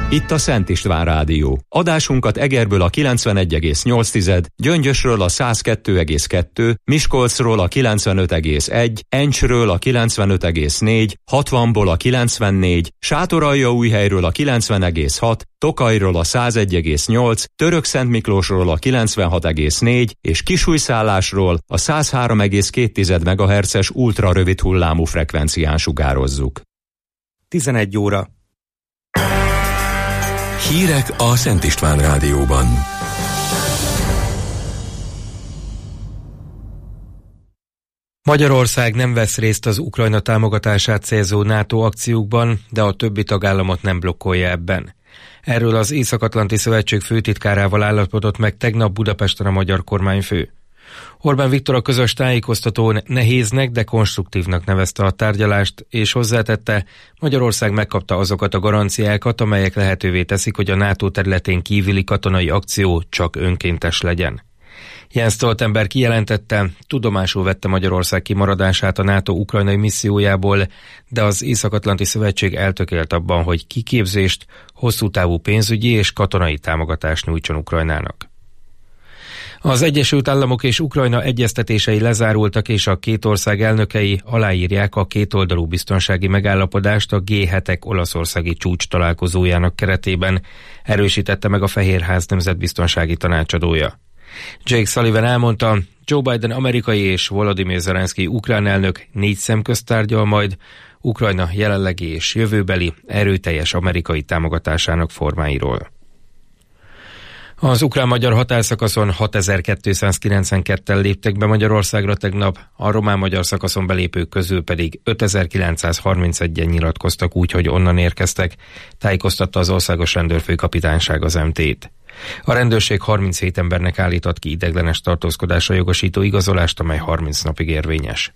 Itt a Szent István Rádió. Adásunkat Egerből a 91,8, Gyöngyösről a 102,2, Miskolcról a 95,1, Encsről a 95,4, 60-ból a 94, Sátoraljaújhelyről a 90,6, Tokajról a 101,8, Törökszentmiklósról a 96,4 és Kisújszállásról a 103,2 MHz-es ultrarövid hullámú frekvencián sugározzuk. 11 óra. Hírek a Szent István Rádióban. Magyarország nem vesz részt az Ukrajna támogatását célzó NATO akciókban, de a többi tagállamot nem blokkolja ebben. Erről az Észak-Atlanti Szövetség főtitkárával állapodott meg tegnap Budapesten a magyar kormányfő. Orbán Viktor a közös tájékoztatón nehéznek, de konstruktívnak nevezte a tárgyalást, és hozzátette, Magyarország megkapta azokat a garanciákat, amelyek lehetővé teszik, hogy a NATO területén kívüli katonai akció csak önkéntes legyen. Jens Stoltenberg kijelentette, tudomásul vette Magyarország kimaradását a NATO ukrajnai missziójából, de az Észak-Atlanti Szövetség eltökélt abban, hogy kiképzést, hosszú távú pénzügyi és katonai támogatást nyújtson Ukrajnának. Az Egyesült Államok és Ukrajna egyeztetései lezárultak, és a két ország elnökei aláírják a kétoldalú biztonsági megállapodást a G7-ek olaszországi csúcs találkozójának keretében, erősítette meg a Fehérház nemzetbiztonsági tanácsadója. Jake Sullivan elmondta, Joe Biden amerikai és Volodymyr Zelenszky ukrán elnök 4 szemközt tárgyal majd Ukrajna jelenlegi és jövőbeli erőteljes amerikai támogatásának formáiról. Az ukrán-magyar határszakaszon 6292-en léptek be Magyarországra tegnap, a román-magyar szakaszon belépők közül pedig 5931-en nyilatkoztak úgy, hogy onnan érkeztek, tájékoztatta az Országos Rendőrfőkapitányság az MT-t. A rendőrség 37 embernek állított ki ideiglenes tartózkodásra jogosító igazolást, amely 30 napig érvényes.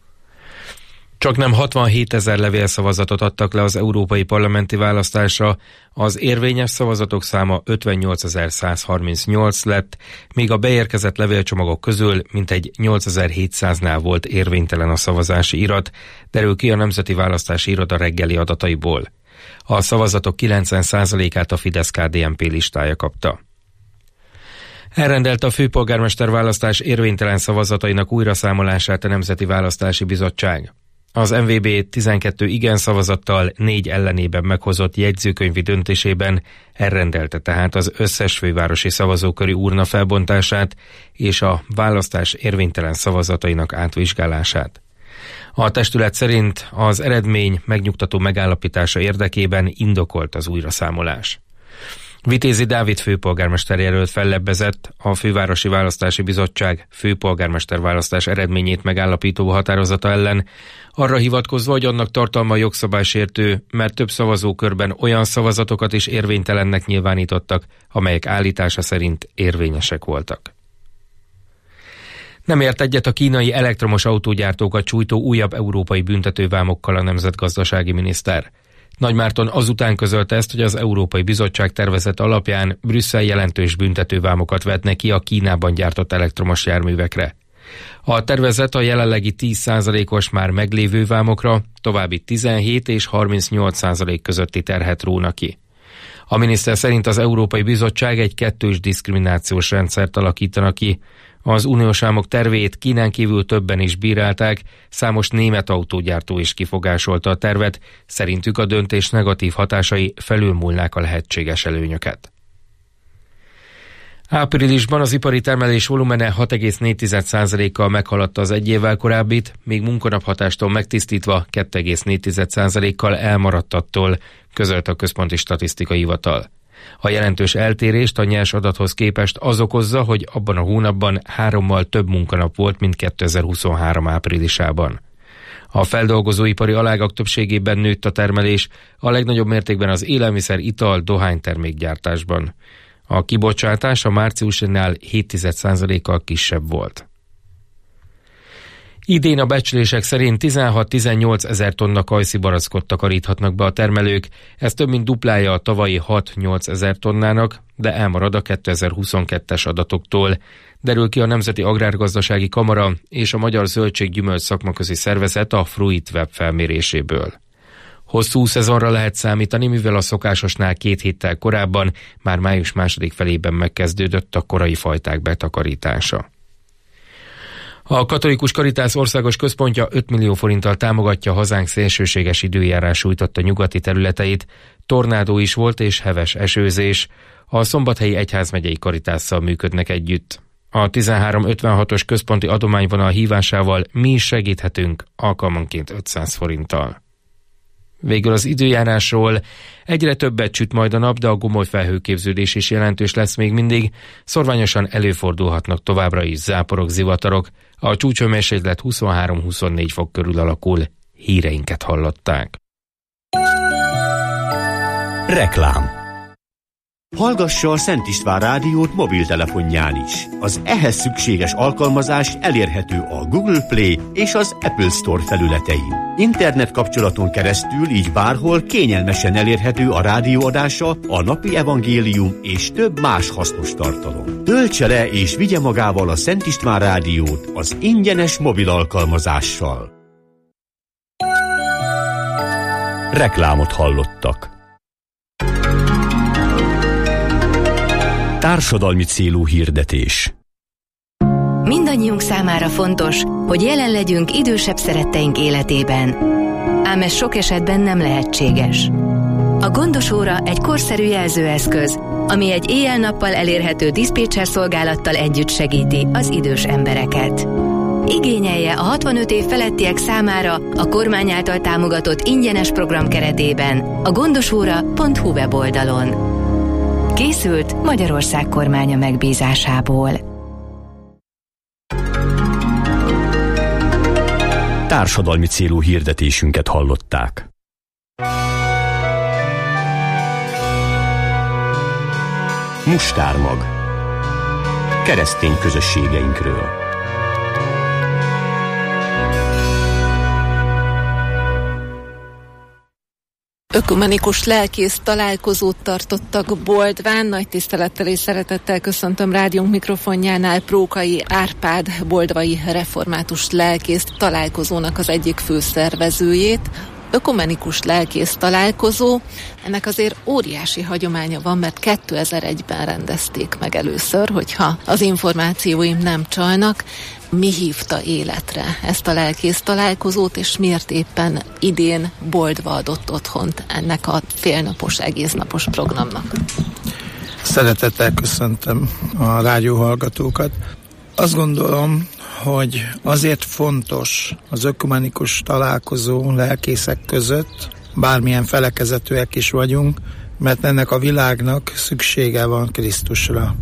Csaknem 67 000 levélszavazatot adtak le az európai parlamenti választásra, az érvényes szavazatok száma 58 138 lett, míg a beérkezett levélcsomagok közül mintegy 8700-nál volt érvénytelen a szavazási irat, derül ki a Nemzeti Választási Iroda reggeli adataiból. A szavazatok 90%-át a Fidesz-KDNP listája kapta. Elrendelte a főpolgármester választás érvénytelen szavazatainak újraszámolását a Nemzeti Választási Bizottság. Az MVB 12 igen szavazattal 4 ellenében meghozott jegyzőkönyvi döntésében elrendelte tehát az összes fővárosi szavazóköri urna felbontását és a választás érvénytelen szavazatainak átvizsgálását. A testület szerint az eredmény megnyugtató megállapítása érdekében indokolt az újraszámolás. Vitézi Dávid főpolgármester jelölt fellebbezett, a Fővárosi Választási Bizottság főpolgármester választás eredményét megállapító határozata ellen, arra hivatkozva, hogy annak tartalma jogszabálysértő, mert több szavazókörben olyan szavazatokat is érvénytelennek nyilvánítottak, amelyek állítása szerint érvényesek voltak. Nem ért egyet a kínai elektromos autógyártókat sújtó újabb európai büntetővámokkal a nemzetgazdasági miniszter. Nagymárton azután közölte ezt, hogy az Európai Bizottság tervezet alapján Brüsszel jelentős büntetővámokat vetne ki a Kínában gyártott elektromos járművekre. A tervezet a jelenlegi 10%-os már meglévő vámokra további 17 és 38% közötti terhet róna ki. A miniszter szerint az Európai Bizottság egy kettős diszkriminációs rendszert alakítana ki. Az uniós vámok tervét Kínán kívül többen is bírálták, számos német autógyártó is kifogásolta a tervet, szerintük a döntés negatív hatásai felülmúlnák a lehetséges előnyöket. Áprilisban az ipari termelés volumene 6,4%-kal meghaladta az egy évvel korábbit, míg munkanaphatástól megtisztítva 2,4%-kal elmaradt attól, közölte a Központi Statisztikai Hivatal. A jelentős eltérést a nyers adathoz képest az okozza, hogy abban a hónapban 3-mal több munkanap volt, mint 2023 áprilisában. A feldolgozóipari alágak többségében nőtt a termelés, a legnagyobb mértékben az élelmiszer, ital, dohánytermékgyártásban. A kibocsátás a márciusinál 0,7%-kal kisebb volt. Idén a becslések szerint 16-18 ezer tonna kajszi barackot takaríthatnak be a termelők, ez több mint duplája a tavalyi 6-8 ezer tonnának, de elmarad a 2022-es adatoktól, derül ki a Nemzeti Agrárgazdasági Kamara és a Magyar Zöldség-Gyümölcs Szakmaközi Szervezet a Fruit Web felméréséből. Hosszú szezonra lehet számítani, mivel a szokásosnál 2 héttel korábban, már május második felében megkezdődött a korai fajták betakarítása. A Katolikus Caritas Országos Központja 5 millió forinttal támogatja hazánk szélsőséges időjárás sújtotta nyugati területeit, tornádó is volt és heves esőzés. A Szombathelyi Egyházmegyei Caritásszal működnek együtt. A 1356-os központi adományvonal hívásával mi is segíthetünk, alkalmanként 500 forinttal. Végül az időjárásról: egyre többet süt majd a nap, de a gomoly felhőképződés is jelentős lesz még mindig. Szorványosan előfordulhatnak továbbra is záporok, zivatarok. A csúcshőmérséklet 23-24 fok körül alakul. Híreinket hallották. Reklám. Hallgassa a Szent István rádiót mobiltelefonján is. Az ehhez szükséges alkalmazás elérhető a Google Play és az Apple Store felületein. Internet kapcsolaton keresztül így bárhol kényelmesen elérhető a rádióadása, a napi evangélium és több más hasznos tartalom. Töltse le és vigye magával a Szent István rádiót az ingyenes mobil alkalmazással. Reklámot hallottak. Társadalmi célú hirdetés. Mindannyiunk számára fontos, hogy jelen legyünk idősebb szeretteink életében. Ám ez sok esetben nem lehetséges. A Gondos óra egy korszerű jelzőeszköz, ami egy éjjel-nappal elérhető diszpécser szolgálattal együtt segíti az idős embereket. Igényelje a 65 év felettiek számára a kormány által támogatott ingyenes program keretében a gondosóra.hu weboldalon. Készült Magyarország kormánya megbízásából. Társadalmi célú hirdetésünket hallották. Mustármag. Keresztény közösségeinkről. Ökumenikus lelkész találkozót tartottak Boldván. Nagy tisztelettel és szeretettel köszöntöm rádiónk mikrofonjánál Prókai Árpád boldvai református lelkészt, találkozónak az egyik főszervezőjét. Ökumenikus lelkész találkozó, ennek azért óriási hagyománya van, mert 2001-ben rendezték meg először, hogyha az információim nem csalnak. Mi hívta életre ezt a lelkész találkozót, és miért éppen idén Boldva adott otthont ennek a félnapos, egésznapos programnak? Szeretettel köszöntöm a rádióhallgatókat. Azt gondolom, hogy azért fontos az ökumenikus találkozó lelkészek között, bármilyen felekezetűek is vagyunk, mert ennek a világnak szüksége van Krisztusra.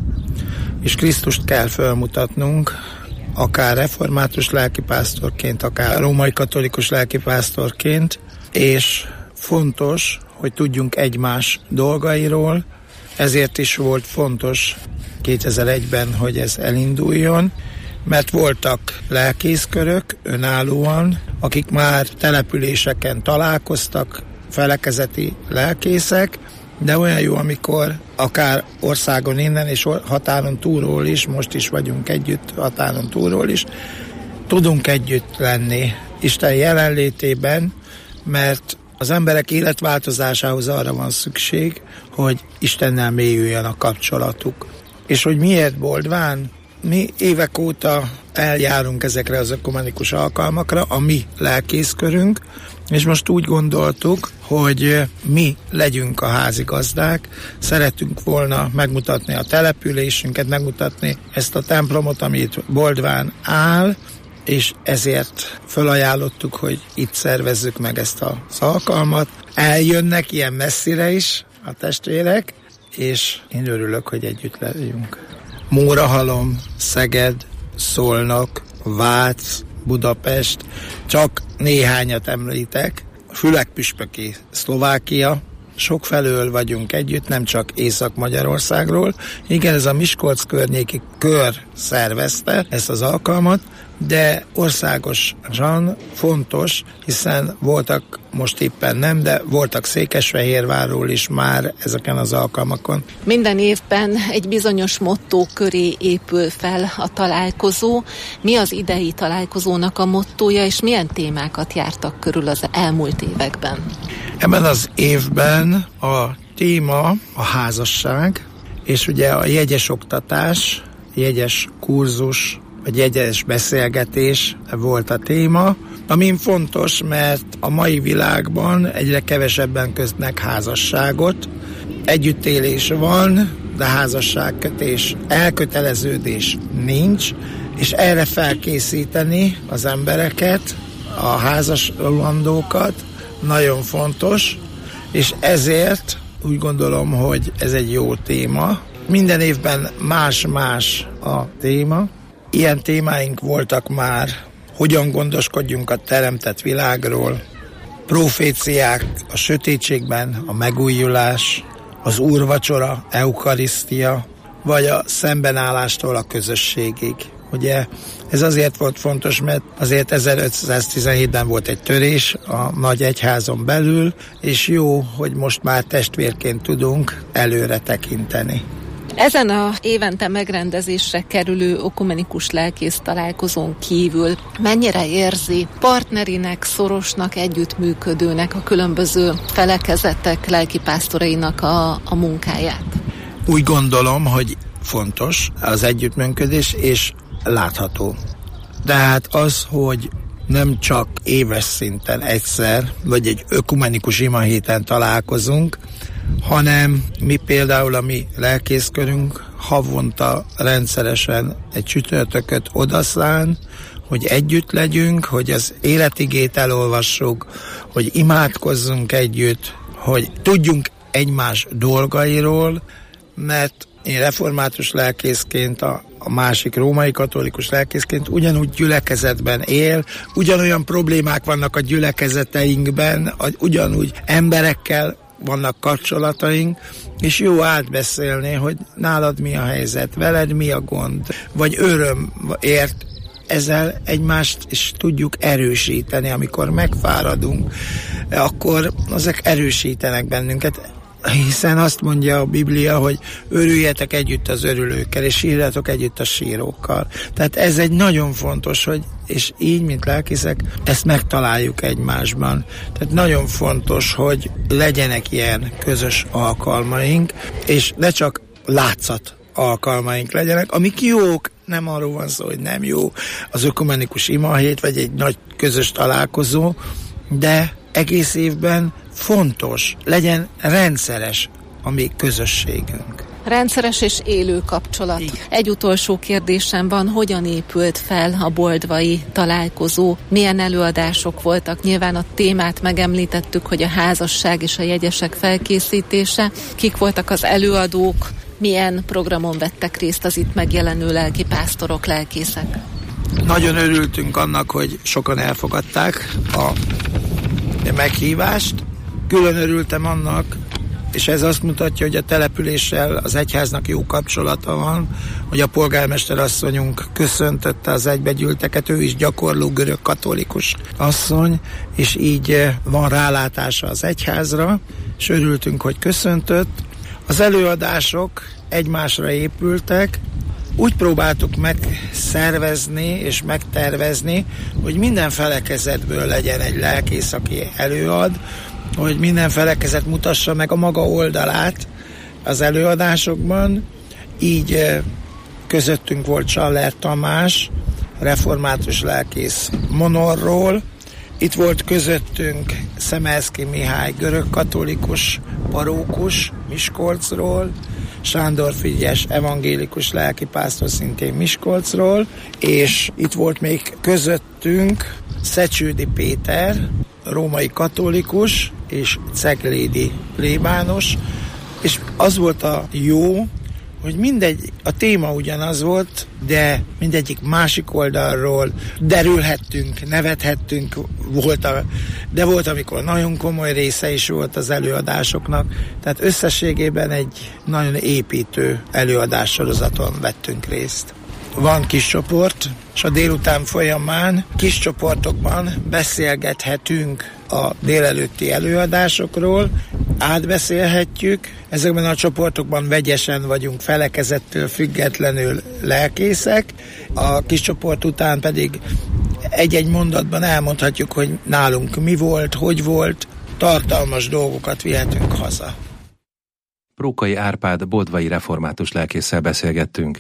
És Krisztust kell felmutatnunk, akár református lelkipásztorként, akár római katolikus lelkipásztorként, és fontos, hogy tudjunk egymás dolgairól, ezért is volt fontos 2001-ben, hogy ez elinduljon, mert voltak lelkészkörök önállóan, akik már településeken találkoztak, felekezeti lelkészek, de olyan jó, amikor akár országon innen és határon túlról is, most is vagyunk együtt határon túlról is, tudunk együtt lenni Isten jelenlétében, mert az emberek életváltozásához arra van szükség, hogy Istennel mélyüljön a kapcsolatuk. És hogy miért Boldván? Mi évek óta eljárunk ezekre az ökumenikus alkalmakra, a mi lelkészkörünk, és most úgy gondoltuk, hogy mi legyünk a házigazdák, szeretünk volna megmutatni a településünket, megmutatni ezt a templomot, amit Boldván áll, és ezért felajánlottuk, hogy itt szervezzük meg ezt az alkalmat. Eljönnek ilyen messzire is a testvérek, és én örülök, hogy együtt legyünk. Mórahalom, Szeged, Szolnok, Vác, Budapest, csak néhányat említek. Fülek-püspöki Szlovákia, sokfelől vagyunk együtt, nem csak Észak-Magyarországról. Igen, ez a Miskolc környéki kör szervezte ezt az alkalmat, de országosan fontos, hiszen voltak, most éppen nem, de voltak Székesfehérvárról is már ezeken az alkalmakon. Minden évben egy bizonyos mottó köré épül fel a találkozó. Mi az idei találkozónak a mottója, és milyen témákat jártak körül az elmúlt években? Ebben az évben a téma a házasság, és ugye a jegyes oktatás, jegyes kurzus, vagy jegyes beszélgetés volt a téma, ami fontos, mert a mai világban egyre kevesebben kötnek házasságot. Együttélés van, de házasságkötés, elköteleződés nincs, és erre felkészíteni az embereket, a házasolandókat nagyon fontos, és ezért úgy gondolom, hogy ez egy jó téma. Minden évben más-más a téma. Ilyen témáink voltak már, hogyan gondoskodjunk a teremtett világról, proféciák a sötétségben, a megújulás, az úrvacsora, eukarisztia, vagy a szembenállástól a közösségig. Ugye ez azért volt fontos, mert azért 1517-ben volt egy törés a nagy egyházon belül, és jó, hogy most már testvérként tudunk előre tekinteni. Ezen a évente megrendezésre kerülő ökumenikus lelkész találkozón kívül mennyire érzi partnerinek, szorosnak, együttműködőnek a különböző felekezetek lelkipásztorainak a munkáját? Úgy gondolom, hogy fontos az együttműködés, és látható. De hát az, hogy nem csak éves szinten egyszer, vagy egy ökumenikus imahéten találkozunk, hanem mi például a mi lelkészkörünk havonta rendszeresen egy csütörtököt odaszán, hogy együtt legyünk, hogy az életigét elolvassuk, hogy imádkozzunk együtt, hogy tudjunk egymás dolgairól, mert én református lelkészként, a másik római katolikus lelkészként ugyanúgy gyülekezetben él, ugyanolyan problémák vannak a gyülekezeteinkben, ugyanúgy emberekkel vannak kapcsolataink, és jó átbeszélni, hogy nálad mi a helyzet, veled mi a gond, vagy örömért. Ezzel egymást is tudjuk erősíteni, amikor megfáradunk, akkor azok erősítenek bennünket, hiszen azt mondja a Biblia, hogy örüljetek együtt az örülőkkel, és sírjatok együtt a sírókkal. Tehát ez egy nagyon fontos, hogy és így, mint lelkészek, ezt megtaláljuk egymásban. Tehát nagyon fontos, hogy legyenek ilyen közös alkalmaink, és ne csak látszat alkalmaink legyenek, amik jók, nem arról van szó, hogy nem jó az ökumenikus imahét, vagy egy nagy közös találkozó, de egész évben fontos, legyen rendszeres a mi közösségünk. Rendszeres és élő kapcsolat. Igen. Egy utolsó kérdésem van, hogyan épült fel a boldvai találkozó? Milyen előadások voltak? Nyilván a témát megemlítettük, hogy a házasság és a jegyesek felkészítése. Kik voltak az előadók? Milyen programon vettek részt az itt megjelenő lelkipásztorok, lelkészek? Nagyon örültünk annak, hogy sokan elfogadták a meghívást. Külön örültem annak, és ez azt mutatja, hogy a településsel az egyháznak jó kapcsolata van, hogy a polgármester asszonyunk köszöntötte az egybegyűlteket, ő is gyakorló görög katolikus asszony, és így van rálátása az egyházra, és örültünk, hogy köszöntött. Az előadások egymásra épültek, úgy próbáltuk megszervezni és megtervezni, hogy minden felekezetből legyen egy lelkész, aki előad, hogy minden felekezet mutassa meg a maga oldalát az előadásokban. Így közöttünk volt Csaller Tamás, református lelkész Monorról, itt volt közöttünk Szemelszky Mihály, görögkatolikus parókus Miskolcról, Sándor Frigyes, evangélikus lelkipásztor szintén Miskolcról, és itt volt még közöttünk Szecsődi Péter, római katolikus, és Ceglédi plébános, és az volt a jó, hogy a téma ugyanaz volt, de mindegyik másik oldalról derülhettünk, nevethettünk, de volt, amikor nagyon komoly része is volt az előadásoknak, tehát összességében egy nagyon építő előadássorozaton vettünk részt. Van kis csoport, és a délután folyamán kis csoportokban beszélgethetünk a délelőtti előadásokról, átbeszélhetjük. Ezekben a csoportokban vegyesen vagyunk, felekezettől függetlenül lelkészek. A kis csoport után pedig egy-egy mondatban elmondhatjuk, hogy nálunk mi volt, hogy volt. tartalmas dolgokat vihetünk haza. Prókai Árpád boldvai református lelkésszel beszélgettünk.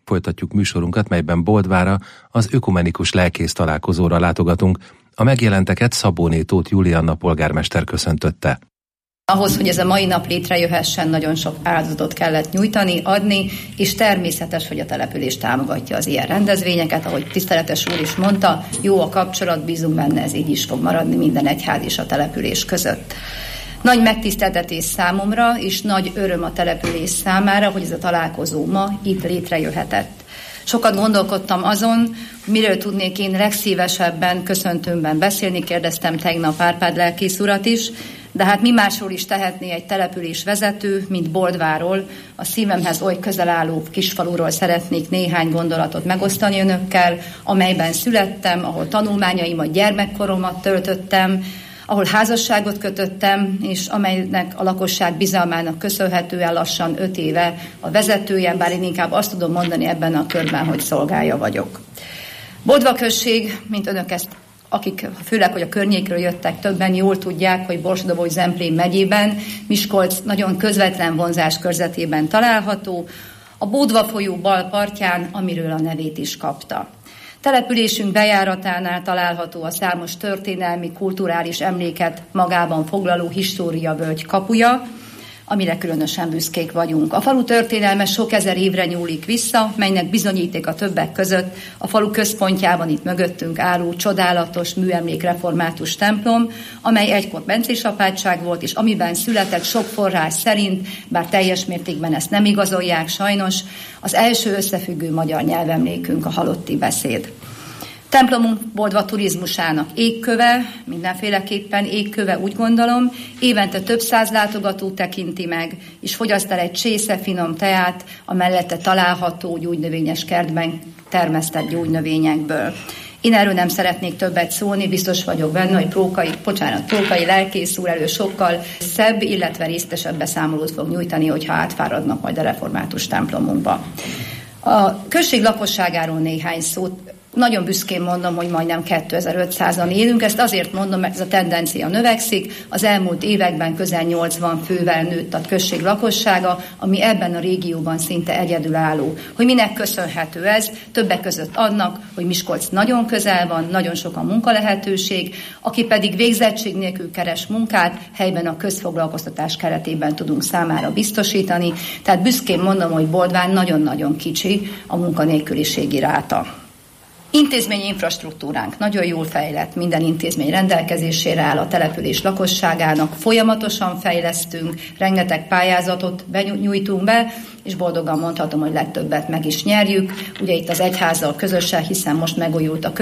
Folytatjuk műsorunkat, melyben Boldvára az ökumenikus lelkész találkozóra látogatunk. A megjelenteket Szabóné Tóth Julianna polgármester köszöntötte. Ahhoz, hogy ez a mai nap létrejöhessen, nagyon sok áldozatot kellett nyújtani, adni, és természetes, hogy a település támogatja az ilyen rendezvényeket. Ahogy tiszteletes úr is mondta, jó a kapcsolat, bízunk benne, ez így is fog maradni minden egyház és a település között. Nagy megtiszteltetés számomra, és nagy öröm a település számára, hogy ez a találkozó ma itt létrejöhetett. Sokat gondolkodtam azon, miről tudnék én legszívesebben köszöntőmben beszélni, kérdeztem tegnap Árpád lelkész urat is, de hát mi másról is tehetné egy település vezető, mint Boldváról, a szívemhez oly közel álló kisfaluról szeretnék néhány gondolatot megosztani önökkel, amelyben születtem, ahol tanulmányaimat, gyermekkoromat töltöttem, ahol házasságot kötöttem, és amelynek a lakosság bizalmának köszönhetően lassan 5 éve a vezetője, bár én inkább azt tudom mondani ebben a körben, hogy szolgája vagyok. Boldva község, mint önök ezt, akik főleg, hogy a környékről jöttek, többen jól tudják, hogy Borsod-Abaúj-Zemplén megyében, Miskolc nagyon közvetlen vonzás körzetében található, a Bódva folyó bal partján, amiről a nevét is kapta. Településünk bejáratánál található a számos történelmi, kulturális emléket magában foglaló históriavölgy kapuja, amire különösen büszkék vagyunk. A falu történelme sok ezer évre nyúlik vissza, melynek bizonyíték a többek között a falu központjában itt mögöttünk álló csodálatos műemlékreformátus templom, amely egykor bencés apátság volt, és amiben született sok forrás szerint, bár teljes mértékben ezt nem igazolják sajnos, az első összefüggő magyar nyelvemlékünk, a halotti beszéd. Templomunk Boldva turizmusának égköve, mindenféleképpen égköve, úgy gondolom, évente több száz látogató tekinti meg, és fogyaszt el egy csésze finom teát a mellette található gyógynövényes kertben termesztett gyógynövényekből. Én erről nem szeretnék többet szólni, biztos vagyok benne, hogy Prókai lelkész úr elő sokkal szebb, illetve részletesebb beszámolót fog nyújtani, hogyha átfáradnak majd a református templomunkba. A község lakosságáról néhány szót. Nagyon büszkén mondom, hogy majdnem 2500-an élünk. Ezt azért mondom, mert ez a tendencia növekszik. Az elmúlt években közel 80 fővel nőtt a község lakossága, ami ebben a régióban szinte egyedülálló. Hogy minek köszönhető ez? Többek között annak, hogy Miskolc nagyon közel van, nagyon sok a munkalehetőség, aki pedig végzettség nélkül keres munkát, helyben a közfoglalkoztatás keretében tudunk számára biztosítani. Tehát büszkén mondom, hogy Boldván nagyon-nagyon kicsi a munkanélküliségi ráta. Intézményi infrastruktúránk nagyon jól fejlett, minden intézmény rendelkezésére áll a település lakosságának, folyamatosan fejlesztünk, rengeteg pályázatot nyújtunk be, és boldogan mondhatom, hogy legtöbbet meg is nyerjük. Ugye itt az egyházzal közösen, hiszen most megújult a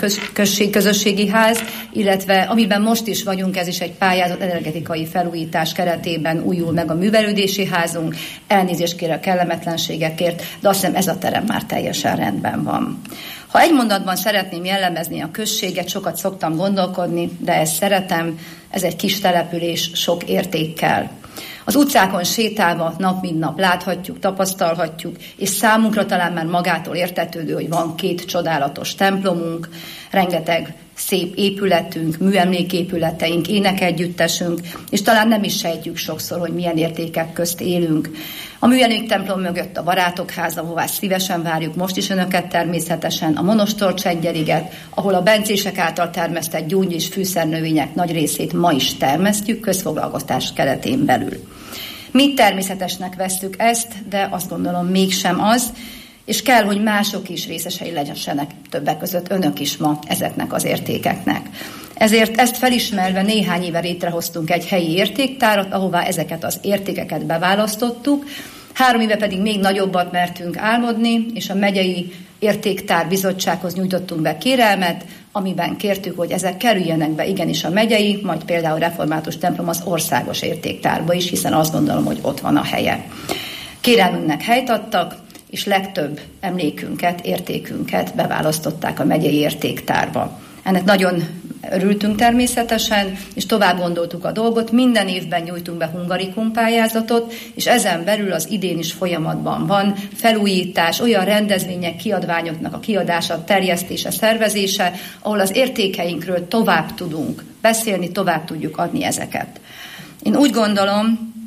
közösségi ház, illetve amiben most is vagyunk, ez is egy pályázat, energetikai felújítás keretében újul meg a művelődési házunk. Elnézést kérek a kellemetlenségekért, de azt hiszem ez a terem már teljesen rendben van. Ha egy mondatban szeretném jellemezni a községet, sokat szoktam gondolkodni, de ezt szeretem, ez egy kis település sok értékkel. Az utcákon sétálva nap mint nap láthatjuk, tapasztalhatjuk, és számunkra talán már magától értetődő, hogy van 2 csodálatos templomunk, rengeteg szép épületünk, műemléképületeink, énekegyüttesünk, és talán nem is sejtjük sokszor, hogy milyen értékek közt élünk. A műemléktemplom mögött a Barátok háza, ahová szívesen várjuk most is önöket természetesen, a Monostor Csengyeliget, ahol a bencések által termesztett gyógy- és fűszernövények nagy részét ma is termesztjük közfoglalkoztatás keretén belül. Mi természetesnek vesszük ezt, de azt gondolom mégsem az, és kell, hogy mások is részesei legyenek, többek között önök is ma ezeknek az értékeknek. Ezért ezt felismerve néhány éve létrehoztunk egy helyi értéktárat, ahová ezeket az értékeket beválasztottuk, 3 éve pedig még nagyobbat mertünk álmodni, és a megyei értéktár bizottsághoz nyújtottunk be kérelmet, amiben kértük, hogy ezek kerüljenek be igenis a megyei, majd például református templom az országos értéktárba is, hiszen azt gondolom, hogy ott van a helye. Kérelmünknek helyt adtak, és legtöbb emlékünket, értékünket beválasztották a megyei értéktárba. Ennek nagyon örültünk természetesen, és tovább gondoltuk a dolgot. Minden évben nyújtunk be hungarikum pályázatot, és ezen belül az idén is folyamatban van felújítás, olyan rendezvények, kiadványoknak a kiadása, terjesztése, szervezése, ahol az értékeinkről tovább tudunk beszélni, tovább tudjuk adni ezeket. Én úgy gondolom,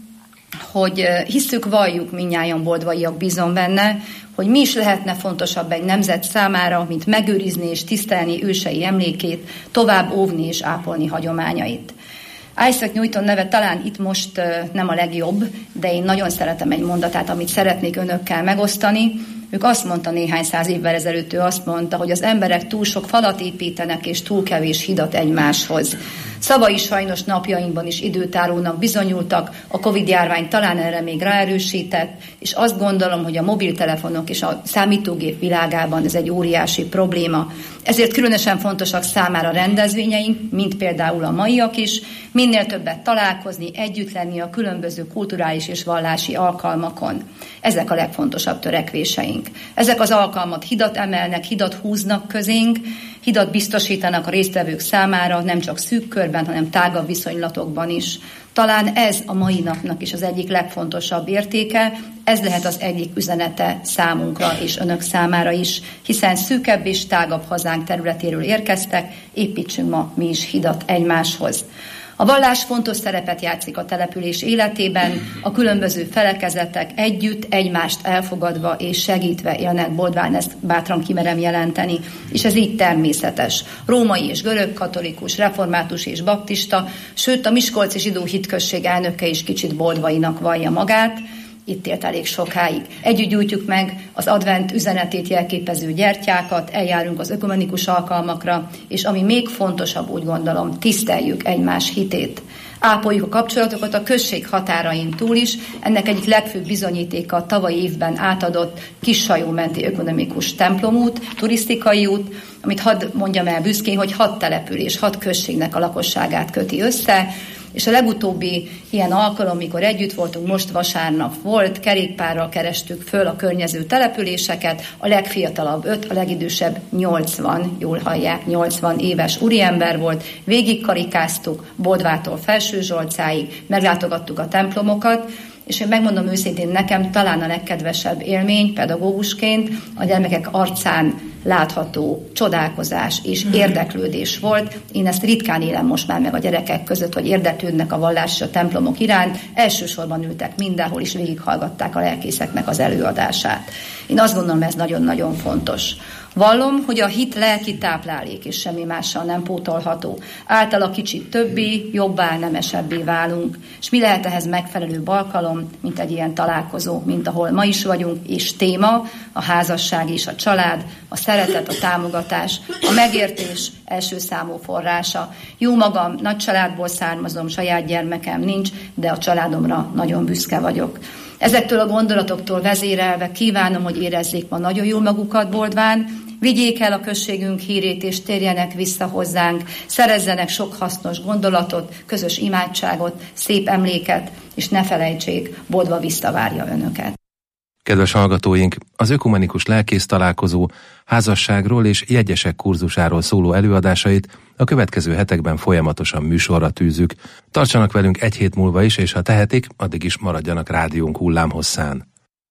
hogy hisszük, valljuk mindnyájan boldvaiak, bízom benne, hogy mi is lehetne fontosabb egy nemzet számára, mint megőrizni és tisztelni ősei emlékét, tovább óvni és ápolni hagyományait. Isaac Newton neve talán itt most nem a legjobb, de én nagyon szeretem egy mondatát, amit szeretnék önökkel megosztani. Ők azt mondta néhány száz évvel ezelőtt, ő azt mondta, hogy az emberek túl sok falat építenek, és túl kevés hidat egymáshoz. Szavai sajnos napjainkban is időtállónak bizonyultak, a Covid-járvány talán erre még ráerősített, és azt gondolom, hogy a mobiltelefonok és a számítógép világában ez egy óriási probléma. Ezért különösen fontosak számára rendezvényeink, mint például a maiak is, minél többet találkozni, együtt lenni a különböző kulturális és vallási alkalmakon. Ezek a legfontosabb törekvéseink. Ezek az alkalmak hidat emelnek, hidat húznak közénk, hidat biztosítanak a résztvevők számára, nem csak szűk körben, hanem tágabb viszonylatokban is. Talán ez a mai napnak is az egyik legfontosabb értéke, ez lehet az egyik üzenete számunkra és önök számára is, hiszen szűkebb és tágabb hazánk területéről érkeztek, építsünk ma mi is hidat egymáshoz. A vallás fontos szerepet játszik a település életében, a különböző felekezetek együtt, egymást elfogadva és segítve élnek Boldván, ezt bátran kimerem jelenteni, és ez így természetes. Római és görög katolikus, református és baptista, sőt a miskolci zsidó hitközség elnöke is kicsit boldvainak vallja magát, itt élt elég sokáig. Együtt gyújtjuk meg az advent üzenetét jelképező gyertyákat, eljárunk az ökumenikus alkalmakra, és ami még fontosabb, úgy gondolom, tiszteljük egymás hitét. Ápoljuk a kapcsolatokat a község határain túl is. Ennek egyik legfőbb bizonyítéka a tavalyi évben átadott Kissajó-menti ökumenikus templomút, turisztikai út, amit hadd mondjam el büszkén, hogy 6 település, 6 községnek a lakosságát köti össze, és a legutóbbi ilyen alkalom, mikor együtt voltunk, most vasárnap volt, kerékpárral kerestük föl a környező településeket, a legfiatalabb 5, a legidősebb 80, jól hallják, 80 éves úriember volt, végigkarikáztuk Boldvától Felsőzsolcáig, meglátogattuk a templomokat, és én megmondom őszintén, nekem talán a legkedvesebb élmény pedagógusként a gyermekek arcán látható csodálkozás és érdeklődés volt. Én ezt ritkán élem most már meg a gyerekek között, hogy érdeklődnek a vallás és a templomok iránt. Elsősorban ültek mindenhol, és végighallgatták a lelkészeknek az előadását. Én azt gondolom, ez nagyon-nagyon fontos. Vallom, hogy a hit lelki táplálék, és semmi mással nem pótolható. Általa kicsit többé, jobbá, nemesebbé válunk. És mi lehet ehhez megfelelő alkalom, mint egy ilyen találkozó, mint ahol ma is vagyunk, és téma, a házasság és a család, a szeretet, a támogatás, a megértés első számú forrása. Jó magam, nagy családból származom, saját gyermekem nincs, de a családomra nagyon büszke vagyok. Ezektől a gondolatoktól vezérelve kívánom, hogy érezzék ma nagyon jól magukat Boldván, vigyék el a községünk hírét és térjenek vissza hozzánk, szerezzenek sok hasznos gondolatot, közös imádságot, szép emléket, és ne felejtsék, Boldva visszavárja önöket. Kedves hallgatóink, az ökumenikus lelkész találkozó házasságról és jegyesek kurzusáról szóló előadásait a következő hetekben folyamatosan műsorra tűzzük. Tartsanak velünk egy hét múlva is, és ha tehetik, addig is maradjanak rádiónk hullámhosszán.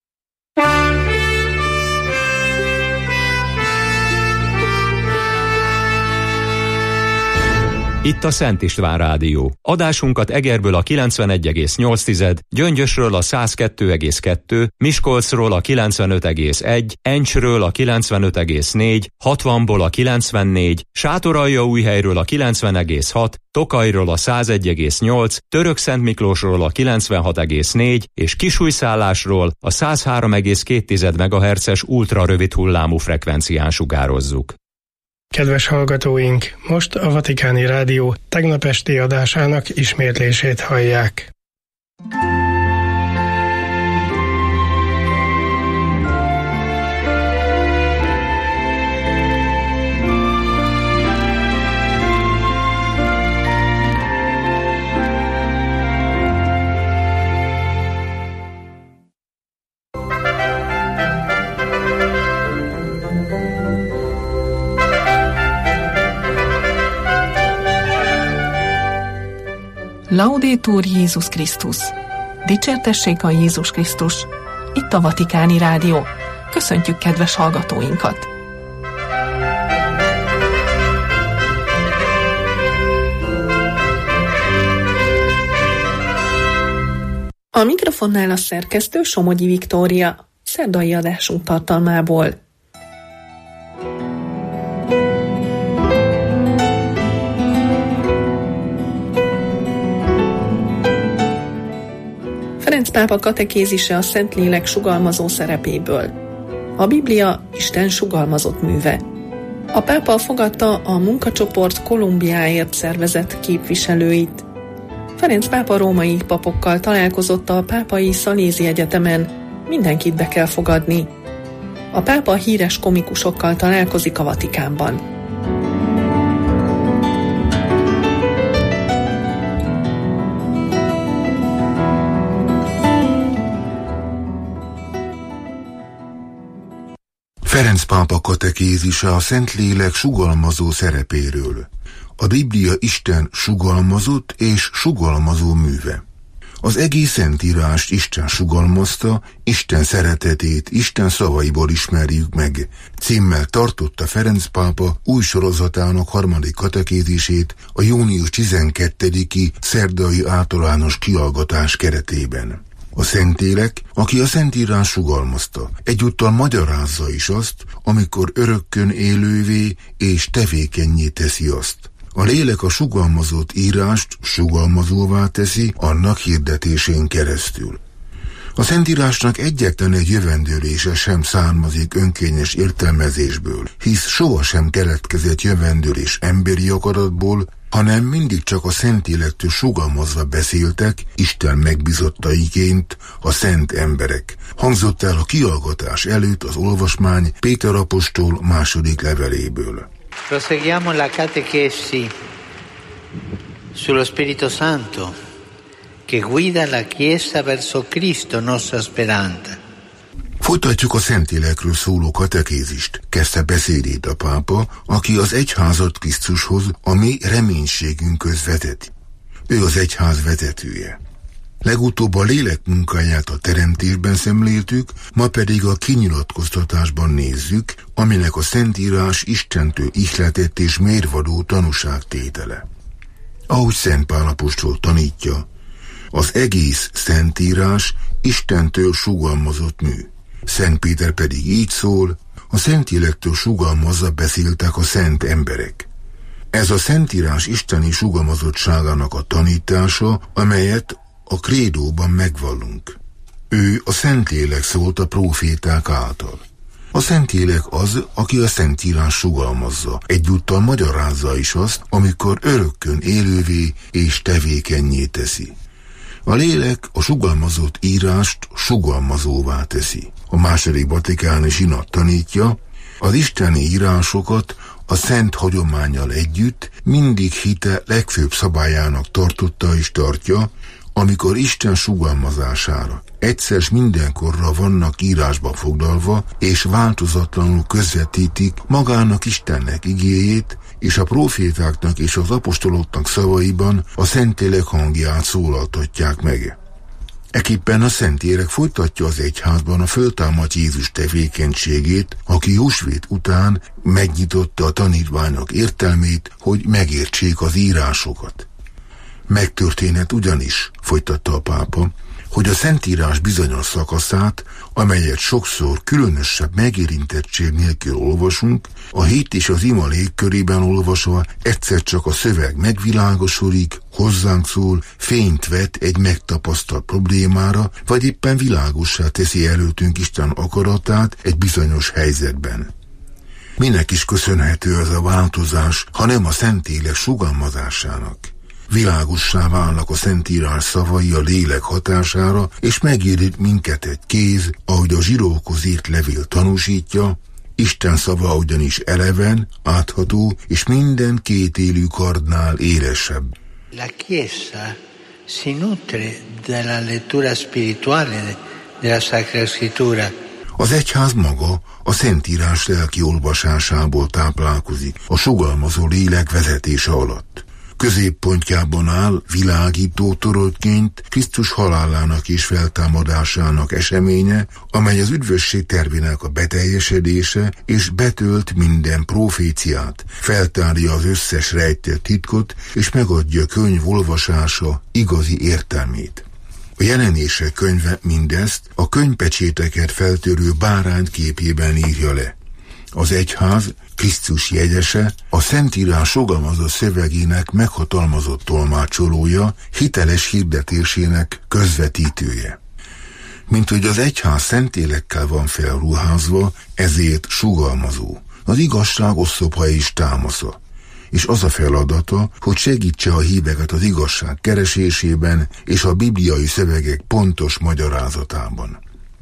Itt a Szent István Rádió. Adásunkat Egerből a 91,8, Gyöngyösről a 102,2, Miskolcról a 95,1, Encsről a 95,4, 60-ból a 94, Sátoraljaújhelyről a 90,6, Tokajról a 101,8, Törökszentmiklósról a 96,4 és Kisújszállásról a 103,2 MHz-es ultrarövid hullámú frekvencián sugározzuk. Kedves hallgatóink, most a Vatikáni Rádió tegnap esti adásának ismétlését hallják. Laudetur Jézus Krisztus! Dicsértessék a Jézus Krisztus! Itt a Vatikáni Rádió. Köszöntjük kedves hallgatóinkat! A mikrofonnál a szerkesztő Somogyi Viktória, szerdai adásunk tartalmából. Ferenc pápa katekézise a Szentlélek sugalmazó szerepéből. A Biblia Isten sugalmazott műve. A pápa fogadta a munkacsoport Kolumbiáért szervezet képviselőit. Ferenc pápa római papokkal találkozott a Pápai Szalézi Egyetemen, mindenkit be kell fogadni. A pápa híres komikusokkal találkozik a Vatikánban. Ferenc pápa katekézise a Szentlélek sugalmazó szerepéről. A Biblia Isten sugalmazott és sugalmazó műve. Az egész Szentírást Isten sugalmazta, Isten szeretetét Isten szavaiból ismerjük meg. Címmel tartotta Ferenc pápa új sorozatának 3. katekézisét a június 12-i szerdai általános kihallgatás keretében. A Szentlélek, aki a Szentírás sugalmazta, egyúttal magyarázza is azt, amikor örökkön élővé és tevékennyé teszi azt. A lélek a sugalmazott írást sugalmazóvá teszi annak hirdetésén keresztül. A Szentírásnak egyetlen egy jövendőlése sem származik önkényes értelmezésből, hisz sohasem keletkezett jövendőlés emberi akaratból, hanem mindig csak a Szentlélektől sugalmazva beszéltek, Isten megbízottaiként a szent emberek. Hangzott el a kihallgatás előtt az olvasmány Péter apostol 2. leveléből. Proseguiamo la catechesi sullo Spirito Santo che guida la Chiesa verso Cristo nostra speranza. Folytatjuk a Szentlélekről szóló katekézist, kezdte beszédét a pápa, aki az egyházat Krisztushoz, a mi reménységünkhöz vezeti. Ő az egyház vezetője. Legutóbb a lélek munkáját a teremtésben szemléltük, ma pedig a kinyilatkoztatásban nézzük, aminek a Szentírás Istentől ihletett és mérvadó tanúságtétele. Ahogy Szent Pál apostol tanítja, az egész Szentírás Istentől sugalmazott mű. Szent Péter pedig így szól, a Szentlélektől sugalmazza beszéltek a szent emberek. Ez a Szentírás isteni sugalmazottságának a tanítása, amelyet a krédóban megvallunk. Ő, a Szentlélek szólt a próféták által. A Szentlélek az, aki a Szentírás sugalmazza, egyúttal magyarázza is azt, amikor örökkön élővé és tevékennyé teszi. A lélek a sugalmazott írást sugalmazóvá teszi. A II. Vatikáni Zsinat tanítja, az isteni írásokat a szent hagyománnyal együtt mindig hite legfőbb szabályának tartotta és tartja, amikor Isten sugalmazására egyszer mindenkorra vannak írásba foglalva, és változatlanul közvetítik magának Istennek igéjét, és a profétáknak és az apostoloknak szavaiban a Szentlélek hangját szólaltatják meg. Ekképpen a Szentlélek folytatja az egyházban a föltámadt Jézus tevékenységét, aki húsvét után megnyitotta a tanítványok értelmét, hogy megértsék az írásokat. Megtörténhet ugyanis, folytatta a pápa, hogy a Szentírás bizonyos szakaszát, amelyet sokszor különösebb megérintettség nélkül olvasunk, a hit és az ima légkörében olvasva egyszer csak a szöveg megvilágosodik, hozzánk szól, fényt vet egy megtapasztalt problémára, vagy éppen világossá teszi előttünk Isten akaratát egy bizonyos helyzetben. Minek is köszönhető ez a változás, ha nem a Szentlélek sugalmazásának? Világossá válnak a Szentírás szavai a lélek hatására, és megérít minket egy kéz, ahogy a zsidókhoz írt levél tanúsítja, Isten szava ugyanis eleven, átható, és minden kétélű kardnál élesebb. La Chiesa si nutre della lettura spirituale della Sacra Scrittura. Az egyház maga a Szentírás lelki olvasásából táplálkozik a sugalmazó lélek vezetése alatt. Középpontjában áll világító toronyként Krisztus halálának és feltámadásának eseménye, amely az üdvösség tervének a beteljesedése, és betölt minden proféciát, feltárja az összes rejtett titkot, és megadja könyv olvasása igazi értelmét. A Jelenések könyve mindezt a könyvpecséteket feltörő bárány képében írja le. Az egyház Krisztus jegyese, a Szentírás fogalmazó szövegének meghatalmazott tolmácsolója, hiteles hirdetésének közvetítője. Mint hogy az egyház szentélekkel van felruházva, ezért sugalmazó. Az igazság oszlopha és támasza. És az a feladata, hogy segítse a híveket az igazság keresésében és a bibliai szövegek pontos magyarázatában.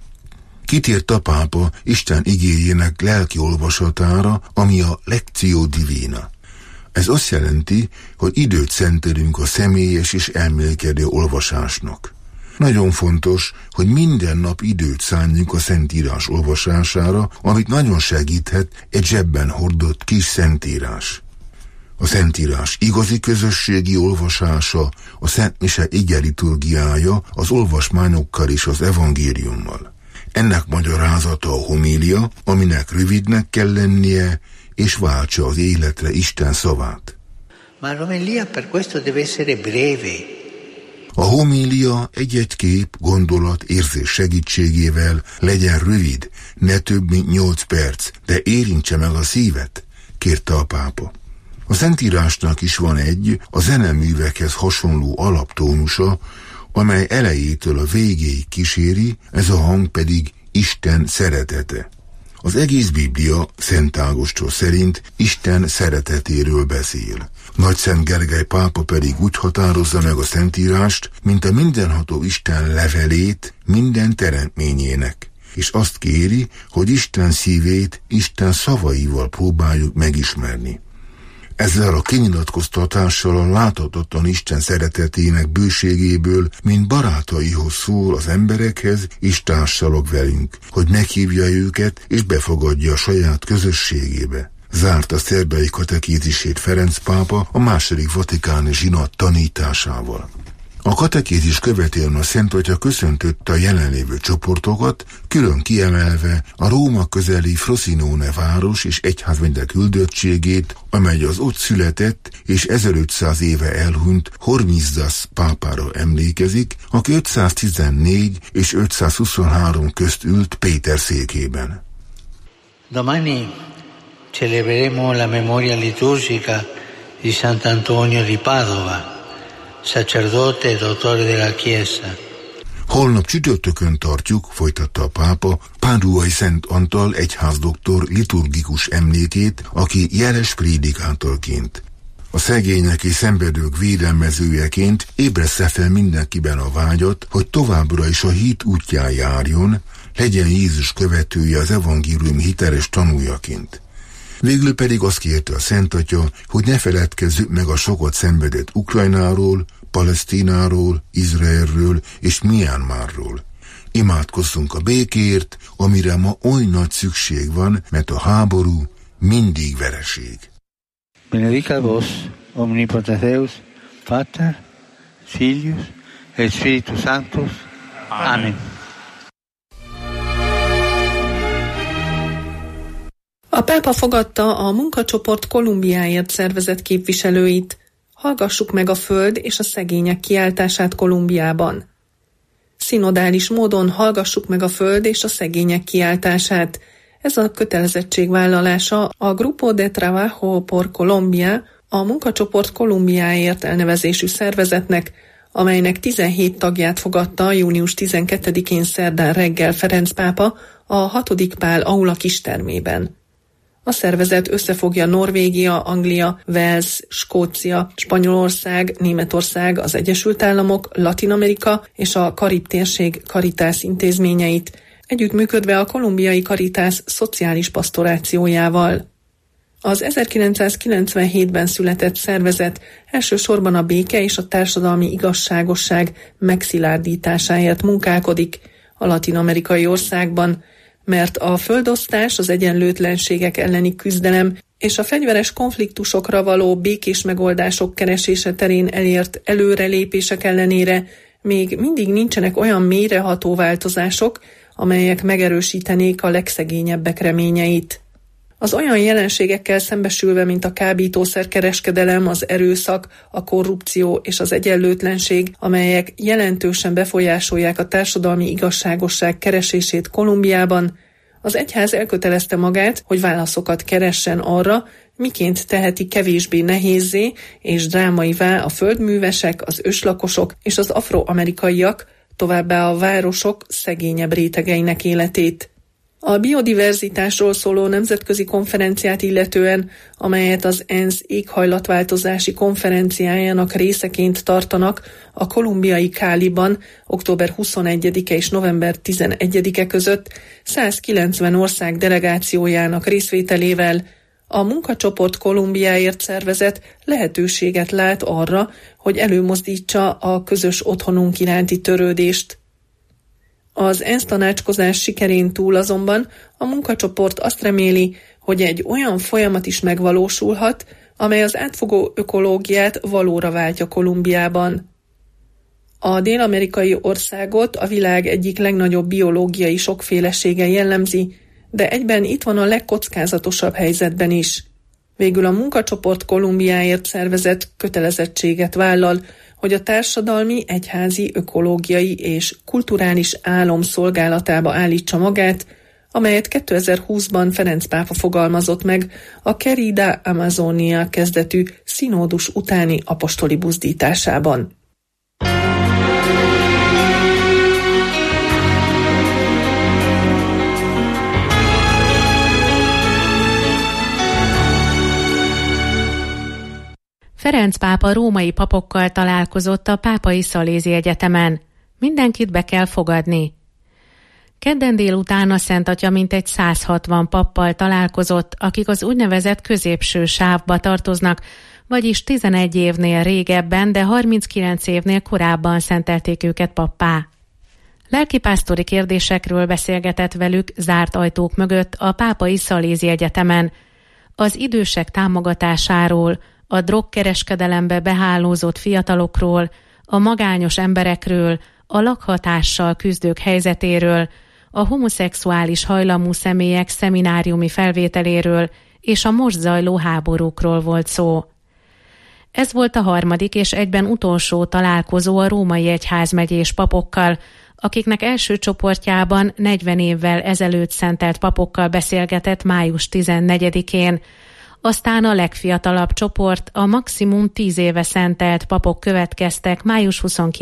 Kitért a pápa Isten igéjének lelki olvasatára, ami a Lectio Divina. Ez azt jelenti, hogy időt szentelünk a személyes és elmélkedő olvasásnak. Nagyon fontos, hogy minden nap időt szánjunk a Szentírás olvasására, amit nagyon segíthet egy zsebben hordott kis Szentírás. A Szentírás igazi közösségi olvasása, a Szentmise ige liturgiája az olvasmányokkal és az evangéliummal. Ennek magyarázata a homilia, aminek rövidnek kell lennie, és váltsa az életre Isten szavát. Ma l'omelia per questo deve essere breve. A homilia egy-egy kép, gondolat, érzés segítségével legyen rövid, ne több mint 8 perc, de érintse meg a szívet, kérte a pápa. A Szentírásnak is van egy, a zeneművekhez hasonló alaptónusa, amely elejétől a végéig kíséri, ez a hang pedig Isten szeretete. Az egész Biblia Szent Ágoston szerint Isten szeretetéről beszél. Nagyszent Gergely pápa pedig úgy határozza meg a Szentírást, mint a mindenható Isten levelét minden teremtményének, és azt kéri, hogy Isten szívét Isten szavaival próbáljuk megismerni. Ezzel a kinyilatkoztatással a láthatatlan Isten szeretetének bőségéből, mint barátaihoz szól az emberekhez, és társalog velünk, hogy meghívja őket, és befogadja a saját közösségébe. Zárt a szerbei katekézisét Ferenc pápa a második vatikáni zsinat tanításával. A katekézis követően a Szent Atya köszöntötte a jelenlévő csoportokat, külön kiemelve a Róma közeli Frosinone város és egyházmegye küldöttségét, amely az ott született és 1500 éve elhunyt Hormisdas pápára emlékezik, aki 514 és 523 közt ült Péter székében. Domani celebreremo la memoria liturgica di Sant'Antonio di Padova, sacerdote e dottore della Chiesa. Holnap csütörtökön tartjuk, folytatta a pápa, Páduai Szent Antal egyházdoktor liturgikus emlékét, aki jeles prédikátorként. A szegények és szenvedők védelmezőjeként ébressze fel mindenkiben a vágyat, hogy továbbra is a hit útján járjon, legyen Jézus követője az evangélium hiteles tanújaként. Végül pedig azt kérte a Szent Atya, hogy ne feledkezzük meg a sokat szenvedett Ukrajnáról, Palesztináról, Izraelről és Myanmarról. Imádkozzunk a békéért, amire ma oly nagy szükség van, mert a háború mindig vereség. Benedicat vos, omnipotens Deus, Pater, Filius et Spiritus Sanctus. Amen. A pápa fogadta a munkacsoport Kolumbiáért szervezett képviselőit. Hallgassuk meg a föld és a szegények kiáltását Kolumbiában. Szinodális módon hallgassuk meg a föld és a szegények kiáltását. Ez a kötelezettségvállalása a Grupo de Trabajo por Colombia, a munkacsoport Kolumbiáért elnevezésű szervezetnek, amelynek 17 tagját fogadta június 12-én szerdán reggel Ferenc pápa a 6. Pál aula kistermében. A szervezet összefogja Norvégia, Anglia, Wales, Skócia, Spanyolország, Németország, az Egyesült Államok, Latin-Amerika és a Karib-térség Caritas intézményeit, együttműködve a kolumbiai Caritas szociális pastorációjával. Az 1997-ben született szervezet elsősorban a béke és a társadalmi igazságosság megszilárdításáért munkálkodik a latin-amerikai országban, mert a földosztás, az egyenlőtlenségek elleni küzdelem és a fegyveres konfliktusokra való békés megoldások keresése terén elért előrelépések ellenére még mindig nincsenek olyan mélyreható változások, amelyek megerősítenék a legszegényebbek reményeit. Az olyan jelenségekkel szembesülve, mint a kábítószerkereskedelem, az erőszak, a korrupció és az egyenlőtlenség, amelyek jelentősen befolyásolják a társadalmi igazságosság keresését Kolumbiában, az egyház elkötelezte magát, hogy válaszokat keressen arra, miként teheti kevésbé nehézzé és drámaivá a földművesek, az őslakosok és az afroamerikaiak, továbbá a városok szegényebb rétegeinek életét. A biodiverzitásról szóló nemzetközi konferenciát illetően, amelyet az ENSZ éghajlatváltozási konferenciájának részeként tartanak a kolumbiai Cáliban október 21-e és november 11-e között 190 ország delegációjának részvételével, a munkacsoport Kolumbiáért szervezet lehetőséget lát arra, hogy előmozdítsa a közös otthonunk iránti törődést. Az ENSZ tanácskozás sikerén túl azonban a munkacsoport azt reméli, hogy egy olyan folyamat is megvalósulhat, amely az átfogó ökológiát valóra váltja Kolumbiában. A dél-amerikai országot a világ egyik legnagyobb biológiai sokfélesége jellemzi, de egyben itt van a legkockázatosabb helyzetben is. Végül a munkacsoport Kolumbiáért szervezet kötelezettséget vállal, hogy a társadalmi, egyházi, ökológiai és kulturális álom szolgálatába állítsa magát, amelyet 2020-ban Ferenc pápa fogalmazott meg a Querida Amazonia kezdetű színódus utáni apostoli buzdításában. Ferenc pápa római papokkal találkozott a Pápai Szalézi Egyetemen. Mindenkit be kell fogadni. Kedden délután a Szent Atya mintegy 160 pappal találkozott, akik az úgynevezett középső sávba tartoznak, vagyis 11 évnél régebben, de 39 évnél korábban szentelték őket pappá. Lelkipásztori kérdésekről beszélgetett velük zárt ajtók mögött a Pápai Szalézi Egyetemen, az idősek támogatásáról, a drogkereskedelembe behálózott fiatalokról, a magányos emberekről, a lakhatással küzdők helyzetéről, a homoszexuális hajlamú személyek szemináriumi felvételéről és a most zajló háborúkról volt szó. Ez volt a harmadik és egyben utolsó találkozó a római egyházmegyés papokkal, akiknek első csoportjában 40 évvel ezelőtt szentelt papokkal beszélgetett május 14-én, aztán a legfiatalabb csoport, a maximum 10 éve szentelt papok következtek május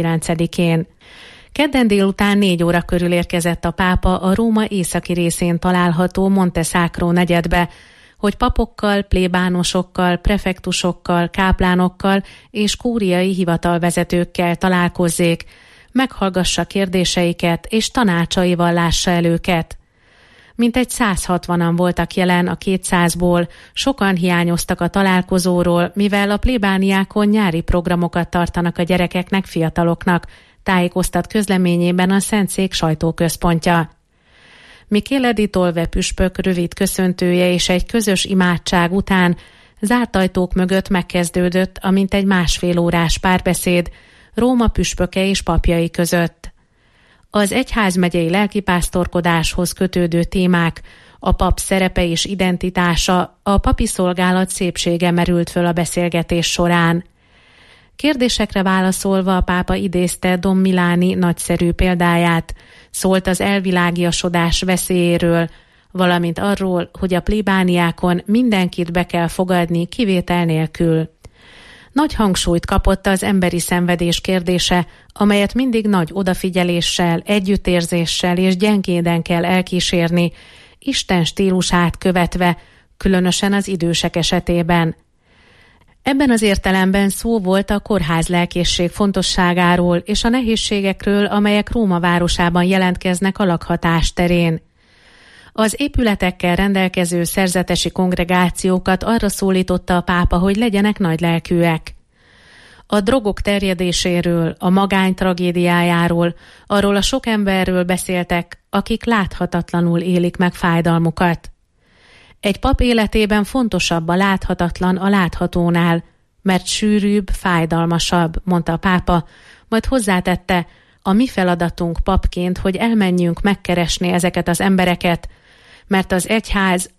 29-én. Kedden délután 4 óra körül érkezett a pápa a Róma északi részén található Monte Sacro negyedbe, hogy papokkal, plébánosokkal, prefektusokkal, káplánokkal és kúriai hivatalvezetőkkel találkozzék, meghallgassa kérdéseiket és tanácsaival lássa el őket. Mintegy 160-an voltak jelen a 200-ból, sokan hiányoztak a találkozóról, mivel a plébániákon nyári programokat tartanak a gyerekeknek, fiataloknak, tájékoztat közleményében a Szentszék sajtóközpontja. Michele di Tolve püspök rövid köszöntője és egy közös imádság után zárt ajtók mögött megkezdődött a mintegy másfél órás párbeszéd Róma püspöke és papjai között. Az egyházmegyei lelkipásztorkodáshoz kötődő témák, a pap szerepe és identitása, a papi szolgálat szépsége merült föl a beszélgetés során. Kérdésekre válaszolva a pápa idézte Don Milani nagyszerű példáját, szólt az elvilágiasodás veszélyéről, valamint arról, hogy a plébániákon mindenkit be kell fogadni kivétel nélkül. Nagy hangsúlyt kapott az emberi szenvedés kérdése, amelyet mindig nagy odafigyeléssel, együttérzéssel és gyengéden kell elkísérni, Isten stílusát követve, különösen az idősek esetében. Ebben az értelemben szó volt a kórház lelkészség fontosságáról és a nehézségekről, amelyek Róma városában jelentkeznek a lakhatás terén. Az épületekkel rendelkező szerzetesi kongregációkat arra szólította a pápa, hogy legyenek nagylelkűek. A drogok terjedéséről, a magány tragédiájáról, arról a sok emberről beszéltek, akik láthatatlanul élik meg fájdalmukat. Egy pap életében fontosabb a láthatatlan a láthatónál, mert sűrűbb, fájdalmasabb, mondta a pápa, majd hozzátette, a mi feladatunk papként, hogy elmenjünk megkeresni ezeket az embereket, mert az egyház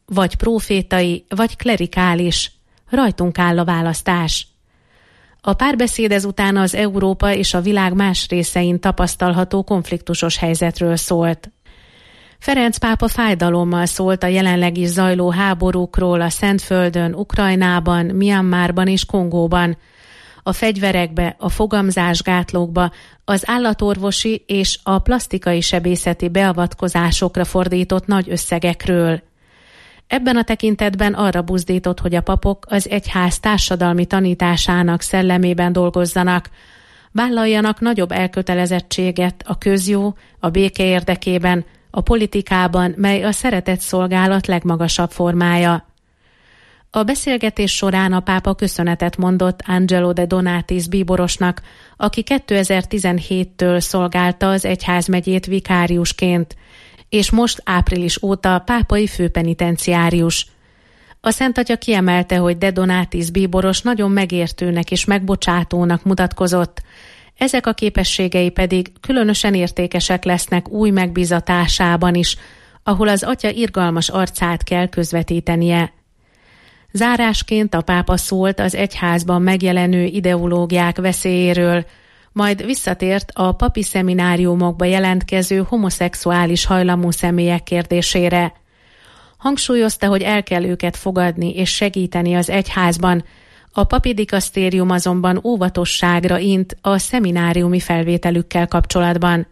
vagy prófétai, vagy klerikális. Rajtunk áll a választás. A párbeszéd ezután az Európa és a világ más részein tapasztalható konfliktusos helyzetről szólt. Ferenc pápa fájdalommal szólt a jelenleg is zajló háborúkról a Szentföldön, Ukrajnában, Myanmarban és Kongóban, a fegyverekbe, a fogamzásgátlókba, az állatorvosi és a plasztikai sebészeti beavatkozásokra fordított nagy összegekről. Ebben a tekintetben arra buzdított, hogy a papok az egyház társadalmi tanításának szellemében dolgozzanak, vállaljanak nagyobb elkötelezettséget a közjó, a béke érdekében, a politikában, mely a szeretett szolgálat legmagasabb formája. A beszélgetés során a pápa köszönetet mondott Angelo de Donatis bíborosnak, aki 2017-től szolgálta az egyházmegyét vikáriusként, és most április óta pápai főpenitenciárius. A Szent Atya kiemelte, hogy de Donatis bíboros nagyon megértőnek és megbocsátónak mutatkozott, ezek a képességei pedig különösen értékesek lesznek új megbízatásában is, ahol az Atya irgalmas arcát kell közvetítenie. Zárásként a pápa szólt az egyházban megjelenő ideológiák veszélyéről, majd visszatért a papi szemináriumokba jelentkező homoszexuális hajlamú személyek kérdésére. Hangsúlyozta, hogy el kell őket fogadni és segíteni az egyházban, a papi dikasztérium azonban óvatosságra int a szemináriumi felvételükkel kapcsolatban.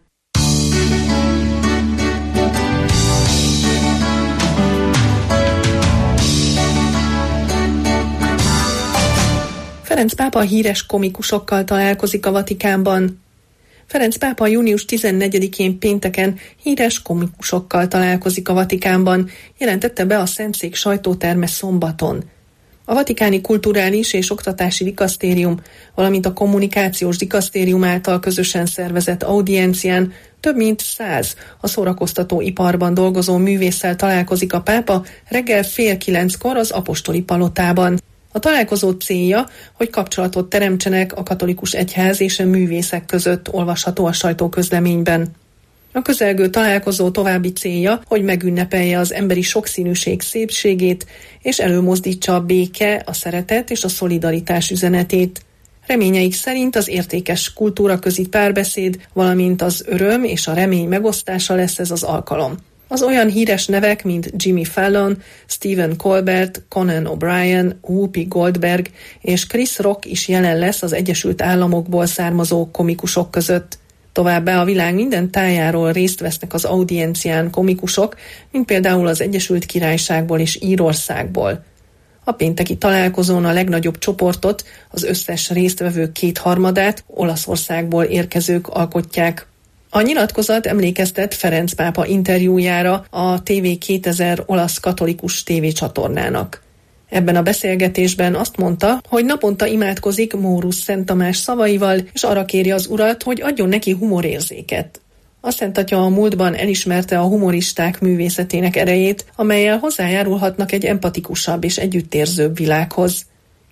Ferenc pápa híres komikusokkal találkozik a Vatikánban. Ferenc pápa június 14-én pénteken híres komikusokkal találkozik a Vatikánban, jelentette be a Szentszék sajtóterme szombaton. A Vatikáni Kulturális és Oktatási Dikasztérium, valamint a Kommunikációs Dikasztérium által közösen szervezett audiencián több mint 100 a szórakoztató iparban dolgozó művésszel találkozik a pápa reggel 8:30 az Apostoli Palotában. A találkozó célja, hogy kapcsolatot teremtsenek a katolikus egyház és a művészek között, olvasható a sajtóközleményben. A közelgő találkozó további célja, hogy megünnepelje az emberi sokszínűség szépségét, és előmozdítsa a béke, a szeretet és a szolidaritás üzenetét. Reményeik szerint az értékes kultúraközi párbeszéd, valamint az öröm és a remény megosztása lesz ez az alkalom. Az olyan híres nevek, mint Jimmy Fallon, Stephen Colbert, Conan O'Brien, Whoopi Goldberg és Chris Rock is jelen lesz az Egyesült Államokból származó komikusok között. Továbbá a világ minden tájáról részt vesznek az audiencián komikusok, mint például az Egyesült Királyságból és Írországból. A pénteki találkozón a legnagyobb csoportot, az összes résztvevő 2/3 Olaszországból érkezők alkotják. A nyilatkozat emlékeztet Ferenc pápa interjújára a TV2000 olasz katolikus tévécsatornának. Ebben a beszélgetésben azt mondta, hogy naponta imádkozik Mórusz Szent Tamás szavaival, és arra kéri az Urat, hogy adjon neki humorérzéket. A Szent Atya a múltban elismerte a humoristák művészetének erejét, amellyel hozzájárulhatnak egy empatikusabb és együttérzőbb világhoz.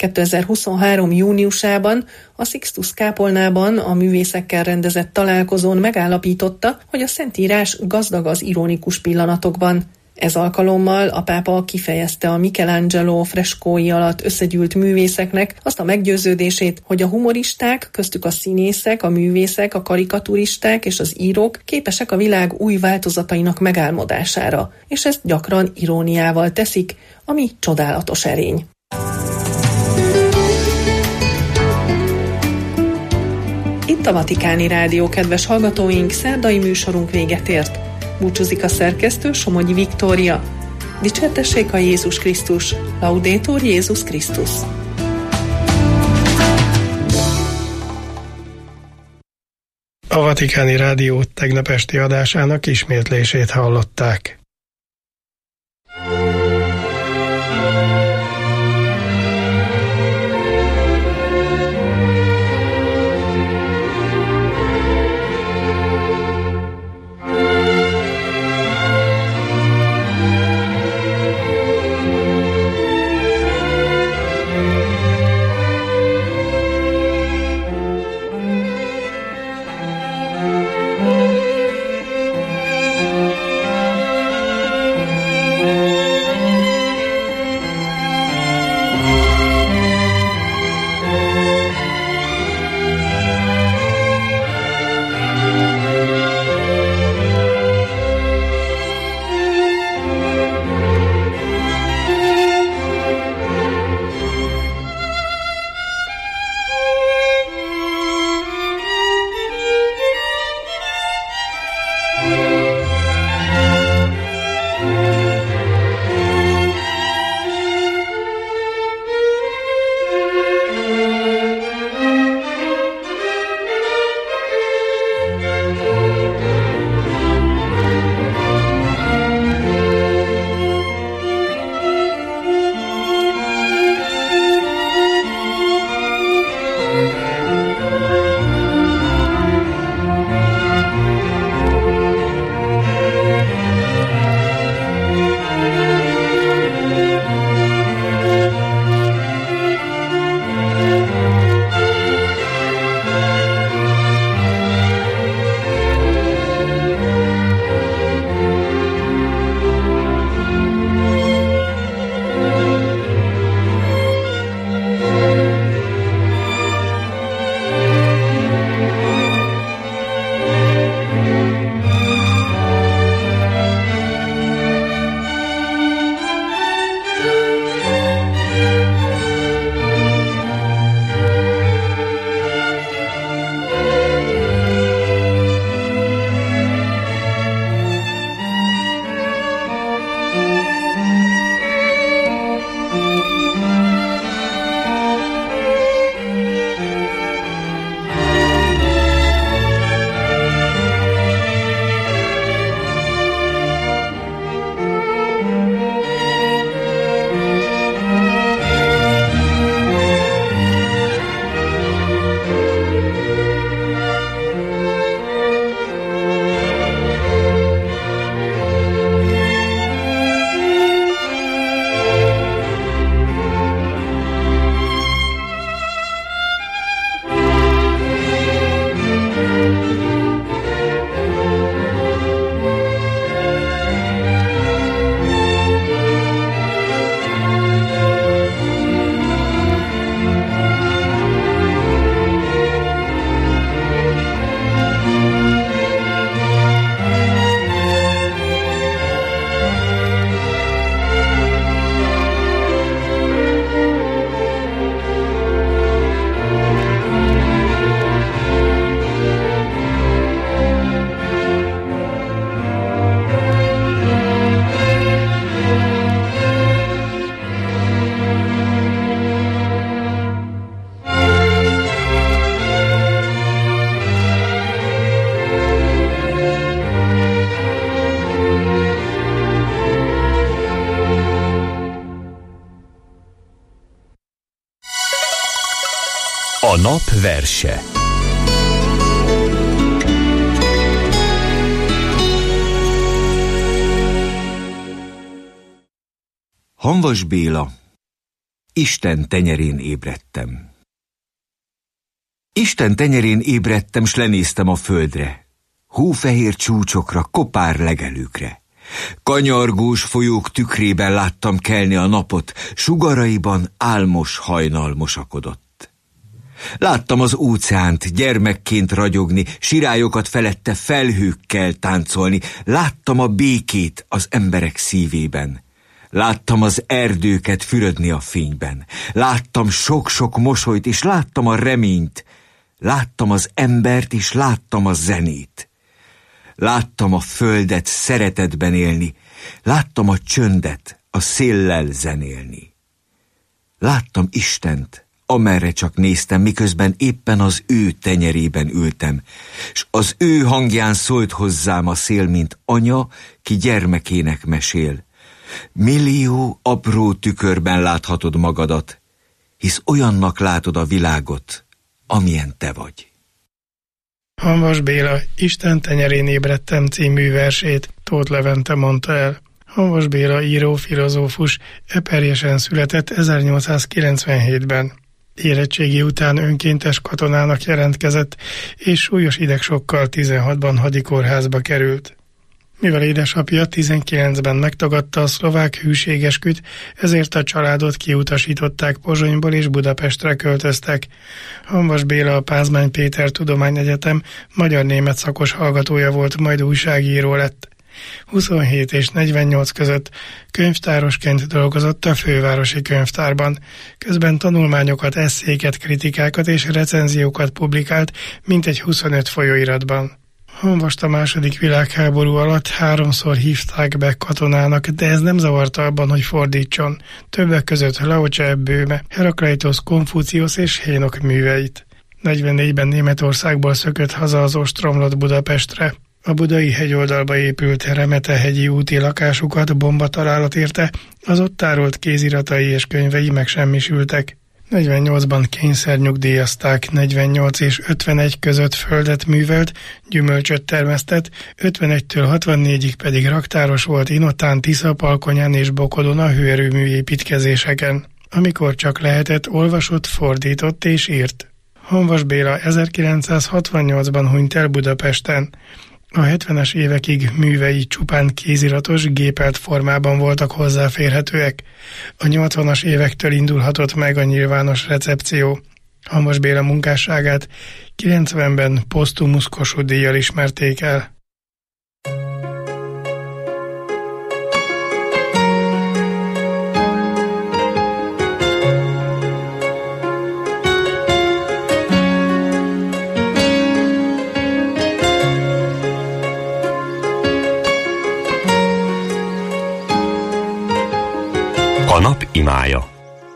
2023. júniusában a Sixtus kápolnában a művészekkel rendezett találkozón megállapította, hogy a Szentírás gazdag az ironikus pillanatokban. Ez alkalommal a pápa kifejezte a Michelangelo freskói alatt összegyűlt művészeknek azt a meggyőződését, hogy a humoristák, köztük a színészek, a művészek, a karikaturisták és az írók képesek a világ új változatainak megálmodására, és ezt gyakran iróniával teszik, ami csodálatos erény. Itt a Vatikáni Rádió, kedves hallgatóink, szerdai műsorunk véget ért. Búcsúzik a szerkesztő, Somogyi Viktória. Dicsértessék a Jézus Krisztus, Laudetur Jézus Krisztus. A Vatikáni Rádió tegnap esti adásának ismétlését hallották. nap verse. Hamvas Béla, Isten tenyerén ébredtem. Isten tenyerén ébredtem, s lenéztem a földre, hófehér csúcsokra, kopár legelőkre. Kanyargós folyók tükrében láttam kelni a napot, sugaraiban álmos hajnal mosakodott. Láttam az óceánt gyermekként ragyogni, sirályokat felette felhőkkel táncolni, láttam a békét az emberek szívében. Láttam az erdőket fürödni a fényben. Láttam sok-sok mosolyt, és láttam a reményt. Láttam az embert, és láttam a zenét. Láttam a földet szeretetben élni. Láttam a csöndet a széllel zenélni. Láttam Istent, amerre csak néztem, miközben éppen az ő tenyerében ültem, s az ő hangján szólt hozzám a szél, mint anya, ki gyermekének mesél. Millió apró tükörben láthatod magadat, hisz olyannak látod a világot, amilyen te vagy. Hamvas Béla Isten tenyerén ébredtem című versét Tóth Levente mondta el. Hamvas Béla író, filozófus Eperjesen született 1897-ben. Érettségi után önkéntes katonának jelentkezett, és súlyos idegsokkal 16-ban hadikórházba került. Mivel édesapja 19-ben megtagadta a szlovák hűségesküt, ezért a családot kiutasították Pozsonyból és Budapestre költöztek. Hamvas Béla a Pázmány Péter Tudományegyetem magyar-német szakos hallgatója volt, majd újságíró lett. 27 és 48 között könyvtárosként dolgozott a fővárosi könyvtárban. Közben tanulmányokat, esszéket, kritikákat és recenziókat publikált mintegy 25 folyóiratban. Hamvast a II. Világháború alatt 3-szor hívták be katonának, de ez nem zavarta abban, hogy fordítson. Többek között Lao Tse Böhme, Herakleitos, Konfuciusz és Hénok műveit. 44-ben Németországból szökött haza az ostromlott Budapestre. A budai hegyoldalba épült Remete-hegyi úti lakásukat bombatalálat érte, az ott tárolt kéziratai és könyvei megsemmisültek. 48-ban kényszernyugdíjazták, 48 és 51 között földet művelt, gyümölcsöt termesztett, 51-től 64-ig pedig raktáros volt Inotán, Tiszapalkonyán és Bokodon a hőerőmű építkezéseken. Amikor csak lehetett, olvasott, fordított és írt. Hamvas Béla 1968-ban hunyt el Budapesten. A 70-es évekig művei csupán kéziratos, gépelt formában voltak hozzáférhetőek. A 80-as évektől indulhatott meg a nyilvános recepció. Hamvas Béla munkásságát 90-ben posztumusz Kossuth-díjjal ismerték el. A nap imája.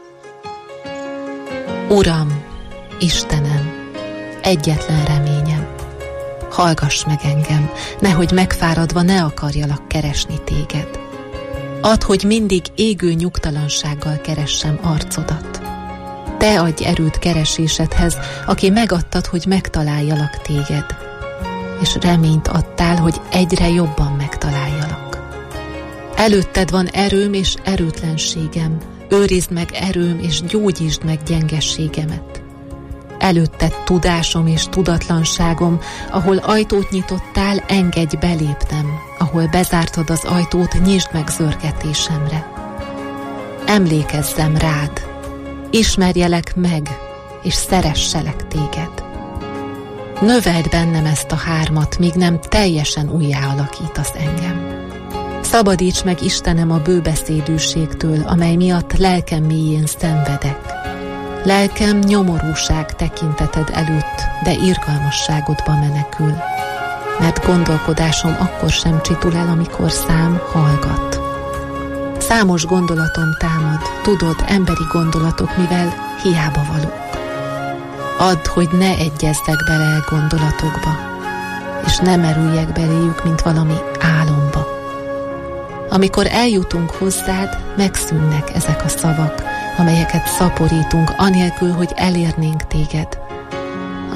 Uram, Istenem, egyetlen reményem, hallgass meg engem, nehogy megfáradva ne akarjalak keresni téged. Add, hogy mindig égő nyugtalansággal keressem arcodat. Te adj erőt keresésedhez, aki megadtad, hogy megtaláljalak téged, és reményt adtál, hogy egyre jobban megtaláljalak. Előtted van erőm és erőtlenségem, őrizd meg erőm és gyógyítsd meg gyengességemet. Előtted tudásom és tudatlanságom, ahol ajtót nyitottál, engedj belépnem, ahol bezártad az ajtót, nyisd meg zörgetésemre. Emlékezzem rád, ismerjelek meg, és szeresselek téged. Növeld bennem ezt a hármat, míg nem teljesen újjá alakítasz engem. Szabadíts meg, Istenem, a bőbeszédűségtől, amely miatt lelkem mélyén szenvedek. Lelkem nyomorúság tekinteted előtt, de irgalmasságodba menekül. Mert gondolkodásom akkor sem csitul el, amikor szám hallgat. Számos gondolatom támad, tudod, emberi gondolatok, mivel hiába valók. Add, hogy ne egyezzek bele gondolatokba, és ne merüljek beléjük, mint valami álomba. Amikor eljutunk hozzád, megszűnnek ezek a szavak, amelyeket szaporítunk, anélkül, hogy elérnénk téged,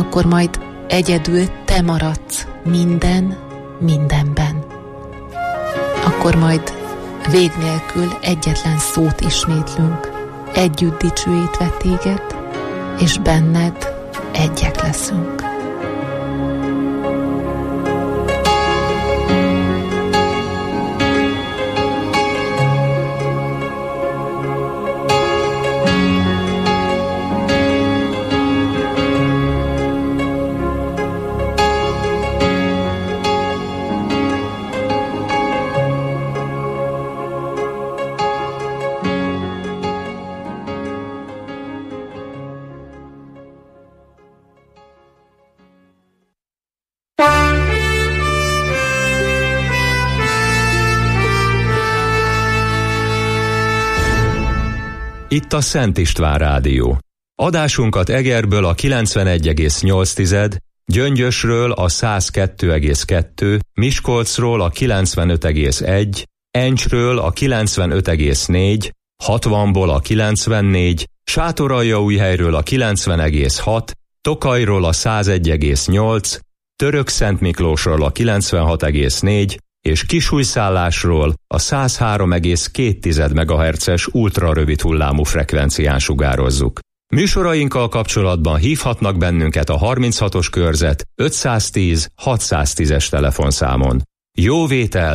akkor majd egyedül te maradsz mindenben. Akkor majd vég nélkül egyetlen szót ismétlünk, együtt dicsőítve téged, és benned egyek leszünk. Itt a Szent István Rádió. Adásunkat Egerből a 91,8, Gyöngyösről a 102,2, Miskolcról a 95,1, Encsről a 95,4, 60-ból a 94, Sátoraljaújhelyről a 90,6, Tokajról a 101,8, Törökszentmiklósról a 96,4, és Kisújszállásról a 103,2 MHz-es ultrarövid hullámú frekvencián sugározzuk. Műsorainkkal kapcsolatban hívhatnak bennünket a 36-os körzet 510 610-es telefonszámon. Jó vétel